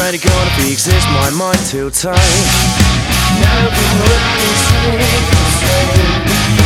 only gonna be exist my mind till time. Now we would be safe to say